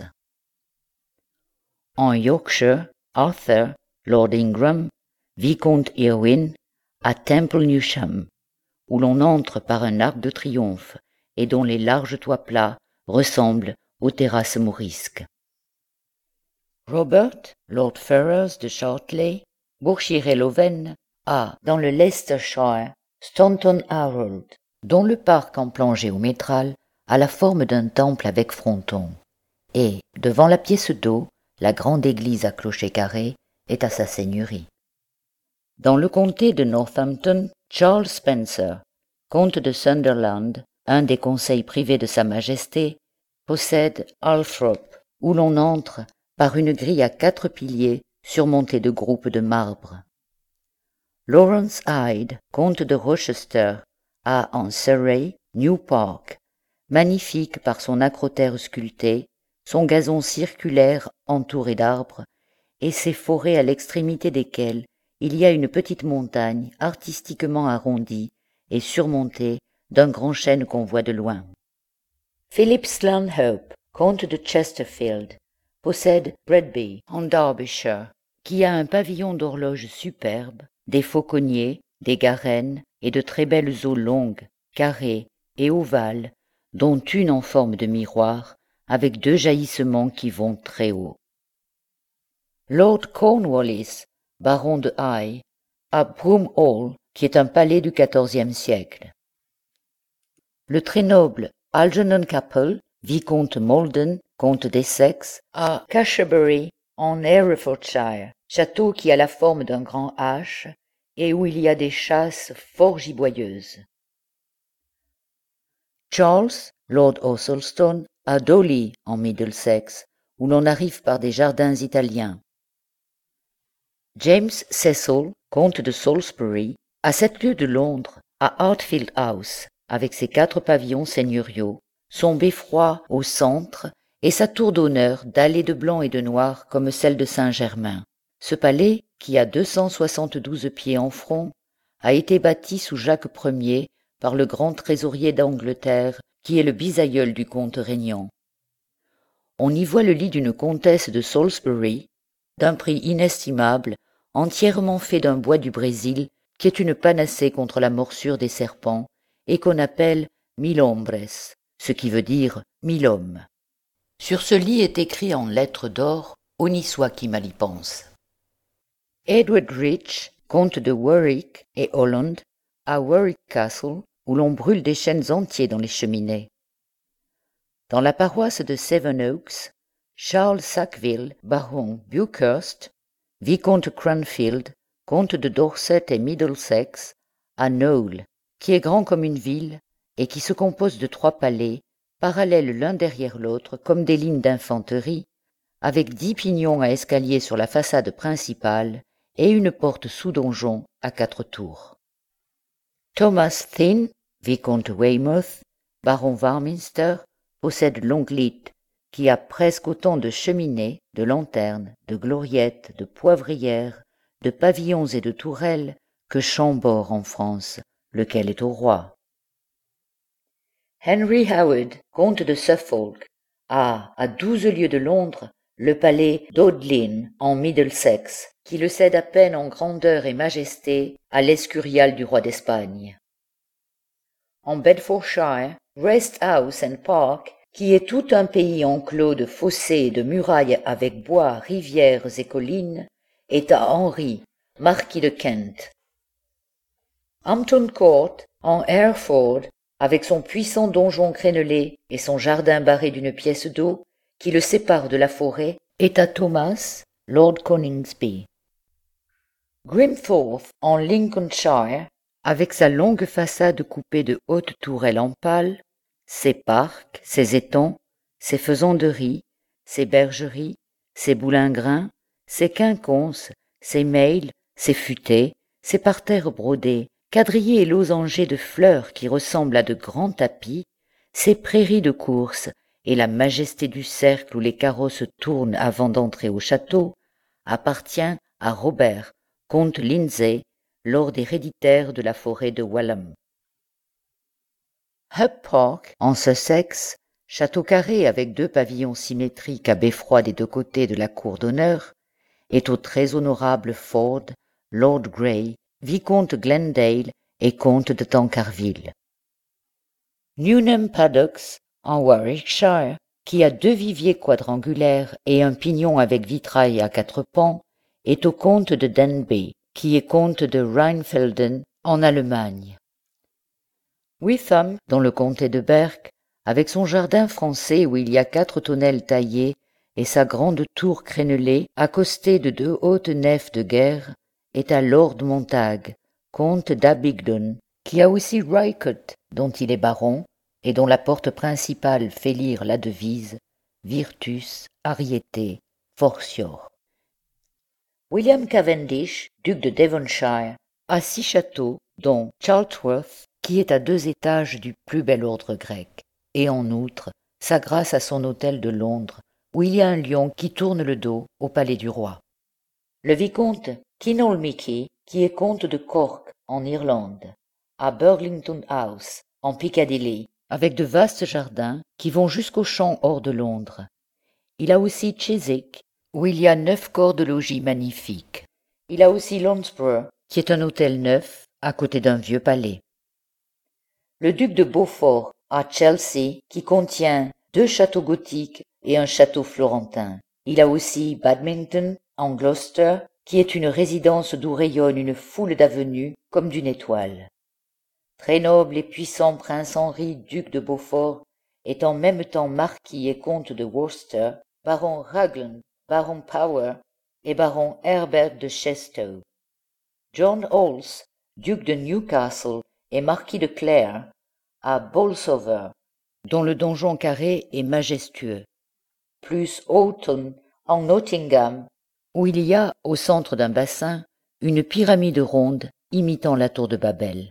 En Yorkshire, Arthur, lord Ingram, vicomte Irwin, à Temple Newsham, où l'on entre par un arc de triomphe et dont les larges toits plats ressemblent aux terrasses mourisques. Robert, lord Ferrers de Chartley, Bourchir-et-Loven, a, dans le Leicestershire, Staunton Harold, dont le parc en plongée au métral a la forme d'un temple avec fronton, et, devant la pièce d'eau, la grande église à clocher carré est à sa seigneurie. Dans le comté de Northampton, Charles Spencer, comte de Sunderland, un des conseils privés de Sa Majesté, possède Althorp, où l'on entre par une grille à 4 piliers surmontés de groupes de marbre. Lawrence Hyde, comte de Rochester, a en Surrey New Park, magnifique par son acrotère sculpté, son gazon circulaire entouré d'arbres, et ses forêts à l'extrémité desquelles il y a une petite montagne artistiquement arrondie et surmontée d'un grand chêne qu'on voit de loin. Philip Stanhope, comte de Chesterfield, possède Bredby, en Derbyshire, qui a un pavillon d'horloge superbe, des fauconniers, des garènes et de très belles eaux longues, carrées et ovales, dont une en forme de miroir, avec 2 jaillissements qui vont très haut. Lord Cornwallis, baron de Eye, à Broom Hall, qui est un palais du XIVe siècle. Le très noble Algernon Capel, vicomte Maldon, comte d'Essex, à Cashierbury, en Herefordshire, château qui a la forme d'un grand H et où il y a des chasses fort giboyeuses. Charles, Lord Ossulstone, à Dowley, en Middlesex, où l'on arrive par des jardins italiens. James Cecil, comte de Salisbury, à 7 lieues de Londres, à Hartfield House, avec ses 4 pavillons seigneuriaux, son beffroi au centre et sa tour d'honneur dallée de blanc et de noir comme celle de Saint-Germain. Ce palais, qui a 272 pieds en front, a été bâti sous Jacques Ier par le grand trésorier d'Angleterre, qui est le bisaïeul du comte régnant. On y voit le lit d'une comtesse de Salisbury, d'un prix inestimable, entièrement fait d'un bois du Brésil, qui est une panacée contre la morsure des serpents, et qu'on appelle 1000 hombres, ce qui veut dire 1000 hommes. Sur ce lit est écrit en lettres d'or « Honi soit qui mal y pense ». Edward Rich, comte de Warwick et Holland, à Warwick Castle, où l'on brûle des chênes entiers dans les cheminées. Dans la paroisse de Sevenoaks, Charles Sackville, baron Buckhurst, vicomte Cranfield, comte de Dorset et Middlesex, à Knowle, qui est grand comme une ville et qui se compose de 3 palais, parallèles l'un derrière l'autre comme des lignes d'infanterie, avec 10 pignons à escalier sur la façade principale et une porte sous donjon à 4 tours. Thomas Thynne, vicomte Weymouth, baron Warminster, possède Longleat, qui a presque autant de cheminées, de lanternes, de gloriettes, de poivrières, de pavillons et de tourelles que Chambord en France, lequel est au roi. Henry Howard, comte de Suffolk, a, à 12 lieues de Londres, le palais d'Audlin en Middlesex, qui le cède à peine en grandeur et majesté à l'escurial du roi d'Espagne. En Bedfordshire, Rest House and Park, qui est tout un pays enclos de fossés et de murailles avec bois, rivières et collines, est à Henry, marquis de Kent. Hampton Court, en Hereford, avec son puissant donjon crénelé et son jardin barré d'une pièce d'eau qui le sépare de la forêt, est à Thomas, Lord Coningsby. Grimthorpe, en Lincolnshire, avec sa longue façade coupée de hautes tourelles en pal, ses parcs, ses étangs, ses faisanderies, ses bergeries, ses boulingrins, ses quinconces, ses mails, ses futaies, ses parterres brodés, quadrillés et losangés de fleurs qui ressemblent à de grands tapis, ses prairies de course et la majesté du cercle où les carrosses tournent avant d'entrer au château, appartient à Robert, comte Lindsay, lord héréditaire de la forêt de Walham. Hub Park, en Sussex, château carré avec 2 pavillons symétriques à beffroi des 2 côtés de la cour d'honneur, est au très honorable Ford, Lord Grey, vicomte Glendale et comte de Tancarville. Newnham Paddocks, en Warwickshire, qui a 2 viviers quadrangulaires et un pignon avec vitrail à 4 pans, est au comte de Denbigh, qui est comte de Rheinfelden, en Allemagne. Witham, dans le comté de Berk, avec son jardin français où il y a 4 tonnelles taillées et sa grande tour crénelée, accostée de 2 hautes nefs de guerre, est à Lord Montague, comte d'Abingdon, qui a aussi Rycote, dont il est baron, et dont la porte principale fait lire la devise « Virtus, Ariete, Fortior ». William Cavendish, duc de Devonshire, a 6 châteaux, dont Charlesworth, qui est à 2 étages du plus bel ordre grec, et en outre, sa grâce à son hôtel de Londres, où il y a un lion qui tourne le dos au palais du roi. Le vicomte Kinalmickey, qui est comte de Cork, en Irlande, à Burlington House, en Piccadilly, avec de vastes jardins qui vont jusqu'aux champs hors de Londres, Il a aussi Chiswick, où il y a 9 corps de logis magnifiques. Il a aussi Loughborough, qui est un hôtel neuf, à côté d'un vieux palais. Le duc de Beaufort a Chelsea, qui contient 2 châteaux gothiques et un château florentin. Il a aussi Badminton, en Gloucester, qui est une résidence d'où rayonne une foule d'avenues comme d'une étoile. Très noble et puissant prince Henri, duc de Beaufort, est en même temps marquis et comte de Worcester, baron Raglan, baron Power et baron Herbert de Chesteau. John Holles, duc de Newcastle et marquis de Clare, à Bolsover, dont le donjon carré est majestueux, plus Houghton en Nottingham, où il y a, au centre d'un bassin, une pyramide ronde imitant la tour de Babel.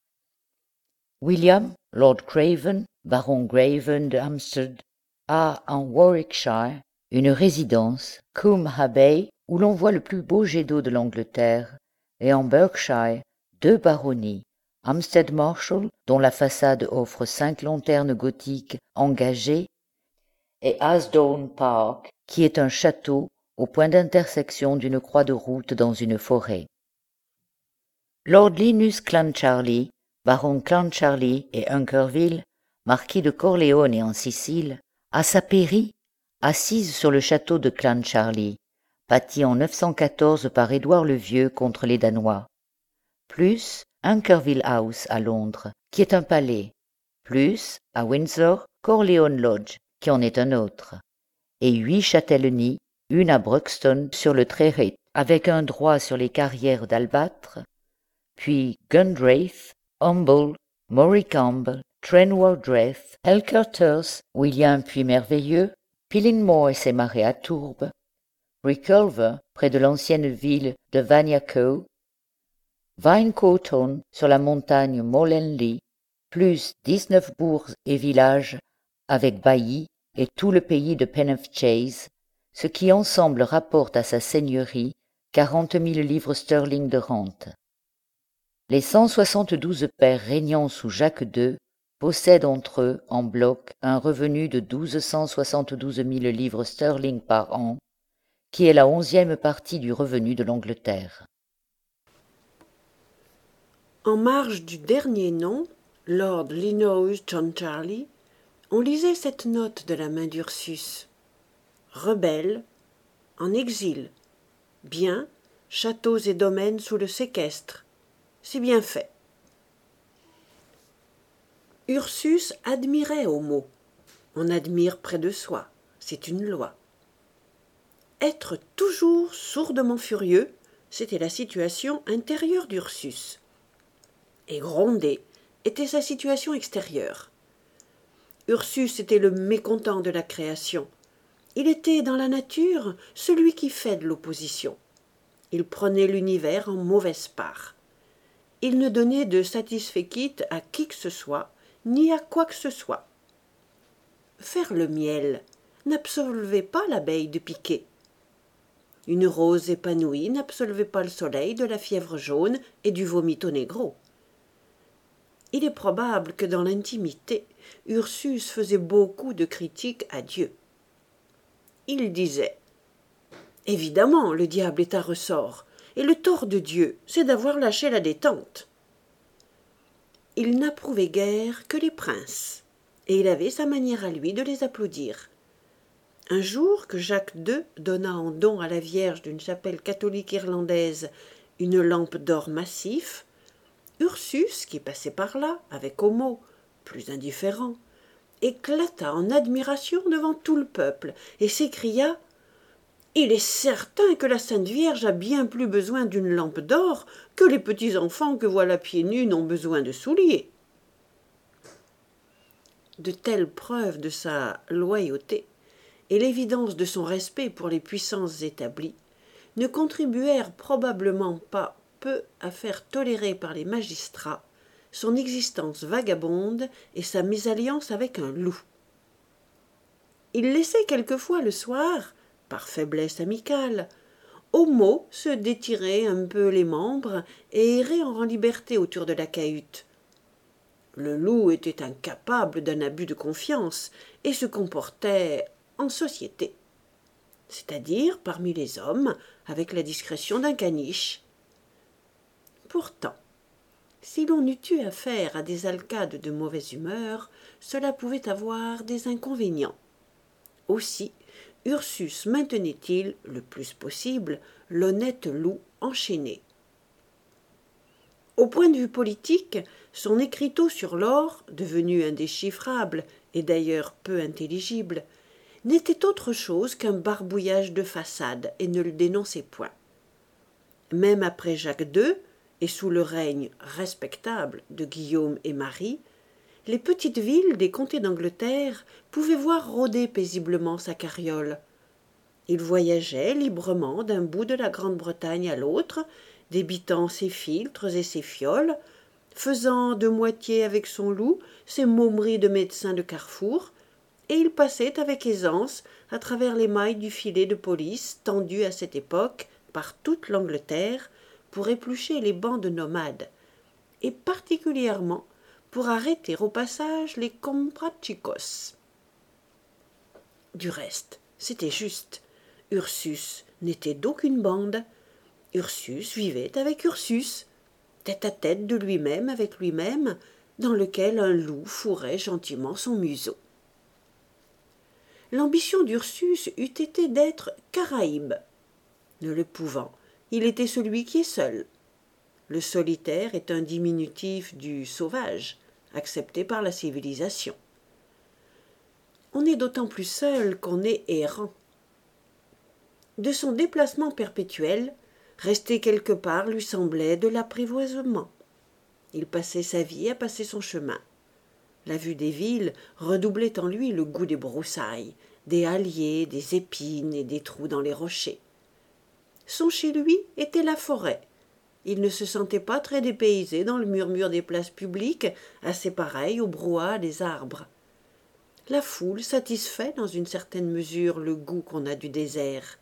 William, Lord Craven, baron Craven de Hampstead, a en Warwickshire une résidence, Coombe Abbey, où l'on voit le plus beau jet d'eau de l'Angleterre, et en Berkshire 2 baronnies, Hampstead Marshall, dont la façade offre 5 lanternes gothiques engagées, et Asdowne Park, qui est un château au point d'intersection d'une croix de route dans une forêt. Lord Linus Clancharlie, baron Clancharlie et Hunkerville, marquis de Corleone en Sicile, a sa pairie assise sur le château de Clancharlie, bâti en 914 par Édouard le Vieux contre les Danois, plus Hunkerville House à Londres, qui est un palais, plus, à Windsor, Corleone Lodge, qui en est un autre, et 8 châtellenies, une à Bruxton sur le Treret, avec un droit sur les carrières d'albâtre, puis Gundraith, Humble, Morecambe, Trenwardreath, Helkerters, où il y a un puits merveilleux, Pillinmore et ses marais à tourbes, Reculver, près de l'ancienne ville de Vaniaco, Vinecoton sur la montagne Molenlee, plus 19 bourgs et villages avec baillis et tout le pays de Peneth Chase, ce qui ensemble rapporte à sa seigneurie 40 000 livres sterling de rente. Les 172 pairs régnant sous Jacques II possèdent entre eux, en bloc, un revenu de 1272 000 livres sterling par an, qui est la 11e partie du revenu de l'Angleterre. En marge du dernier nom, Lord Linus Clancharlie, on lisait cette note de la main d'Ursus. Rebelle, en exil, biens, châteaux et domaines sous le séquestre. C'est bien fait. Ursus admirait Homo. On admire près de soi, c'est une loi. Être toujours sourdement furieux, c'était la situation intérieure d'Ursus. Et gronder était sa situation extérieure. Ursus était le mécontent de la création. Il était dans la nature celui qui fait de l'opposition. Il prenait l'univers en mauvaise part. Il ne donnait de satisfecit à qui que ce soit, ni à quoi que ce soit. Faire le miel n'absolvait pas l'abeille de piquer. Une rose épanouie n'absolvait pas le soleil de la fièvre jaune et du vomito negro. Il est probable que dans l'intimité, Ursus faisait beaucoup de critiques à Dieu. Il disait « Évidemment, le diable est à ressort, et le tort de Dieu, c'est d'avoir lâché la détente. » Il n'approuvait guère que les princes, et il avait sa manière à lui de les applaudir. Un jour que Jacques II donna en don à la Vierge d'une chapelle catholique irlandaise une lampe d'or massif, Ursus, qui passait par là, avec Homo, plus indifférent, éclata en admiration devant tout le peuple et s'écria « Il est certain que la Sainte Vierge a bien plus besoin d'une lampe d'or que les petits enfants que voilà pieds nus n'ont besoin de souliers. » De telles preuves de sa loyauté et l'évidence de son respect pour les puissances établies ne contribuèrent probablement pas peu à faire tolérer par les magistrats son existence vagabonde et sa mésalliance avec un loup. Il laissait quelquefois le soir, par faiblesse amicale, Homo se détirer un peu les membres et errer en liberté autour de la cahute. Le loup était incapable d'un abus de confiance et se comportait en société. c'est-à-dire parmi les hommes, avec la discrétion d'un caniche. Pourtant, si l'on eût eu affaire à des alcades de mauvaise humeur, cela pouvait avoir des inconvénients. Aussi, Ursus maintenait-il, le plus possible, l'honnête loup enchaîné. Au point de vue politique, son écriteau sur l'or, devenu indéchiffrable et d'ailleurs peu intelligible, n'était autre chose qu'un barbouillage de façade et ne le dénonçait point. Même après Jacques II, et sous le règne respectable de Guillaume et Marie, les petites villes des comtés d'Angleterre pouvaient voir rôder paisiblement sa carriole. Il voyageait librement d'un bout de la Grande-Bretagne à l'autre, débitant ses philtres et ses fioles, faisant de moitié avec son loup ses momeries de médecin de carrefour, et il passait avec aisance à travers les mailles du filet de police tendu à cette époque par toute l'Angleterre pour éplucher les bandes nomades, et particulièrement pour arrêter au passage les comprachicos. Du reste, c'était juste. Ursus n'était d'aucune bande. Ursus vivait avec Ursus, tête à tête de lui-même avec lui-même, dans lequel un loup fourrait gentiment son museau. L'ambition d'Ursus eût été d'être Caraïbe. Ne le pouvant, il était celui qui est seul. Le solitaire est un diminutif du sauvage, accepté par la civilisation. On est d'autant plus seul qu'on est errant. De son déplacement perpétuel, rester quelque part lui semblait de l'apprivoisement. Il passait sa vie à passer son chemin. La vue des villes redoublait en lui le goût des broussailles, des halliers, des épines et des trous dans les rochers. Son chez-lui était la forêt. Il ne se sentait pas très dépaysé dans le murmure des places publiques, assez pareil au brouhaha des arbres. La foule satisfait dans une certaine mesure le goût qu'on a du désert.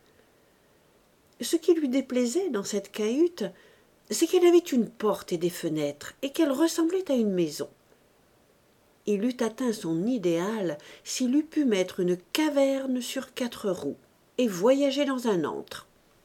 Ce qui lui déplaisait dans cette cahute, c'est qu'elle avait une porte et des fenêtres, et qu'elle ressemblait à une maison. Il eût atteint son idéal s'il eût pu mettre une caverne sur 4 roues et voyager dans un antre.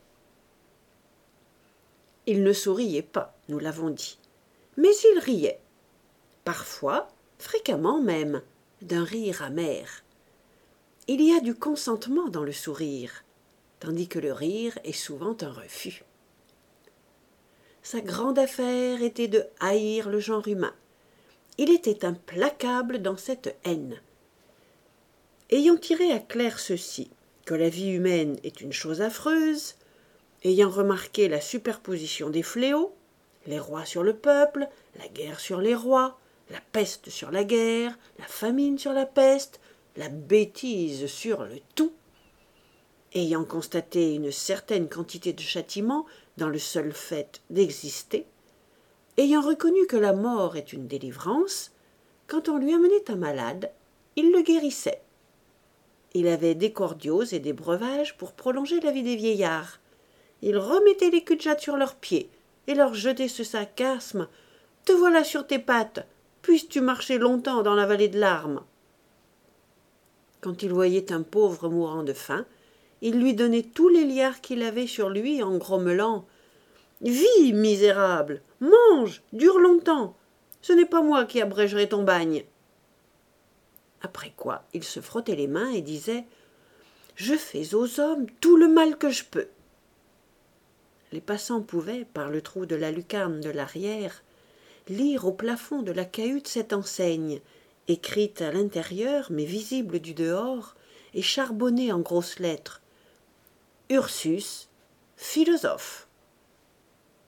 Il ne souriait pas, nous l'avons dit, mais il riait. Parfois, fréquemment même, d'un rire amer. Il y a du consentement dans le sourire, tandis que le rire est souvent un refus. Sa grande affaire était de haïr le genre humain. Il était implacable dans cette haine. Ayant tiré à clair ceci, que la vie humaine est une chose affreuse, ayant remarqué la superposition des fléaux, les rois sur le peuple, la guerre sur les rois, la peste sur la guerre, la famine sur la peste, la bêtise sur le tout, ayant constaté une certaine quantité de châtiment dans le seul fait d'exister, ayant reconnu que la mort est une délivrance, quand on lui amenait un malade, il le guérissait. Il avait des cordiaux et des breuvages pour prolonger la vie des vieillards. Il remettait les cul-de-jatte sur leurs pieds et leur jetait ce sarcasme « Te voilà sur tes pattes, puisses-tu marcher longtemps dans la vallée de larmes ?» Quand il voyait un pauvre mourant de faim, il lui donnait tous les liards qu'il avait sur lui en grommelant « Vis, misérable, mange, dure longtemps, ce n'est pas moi qui abrégerai ton bagne. » Après quoi, il se frottait les mains et disait « Je fais aux hommes tout le mal que je peux. » Les passants pouvaient, par le trou de la lucarne de l'arrière, lire au plafond de la cahute cette enseigne, écrite à l'intérieur mais visible du dehors, et charbonnée en grosses lettres. Ursus, philosophe.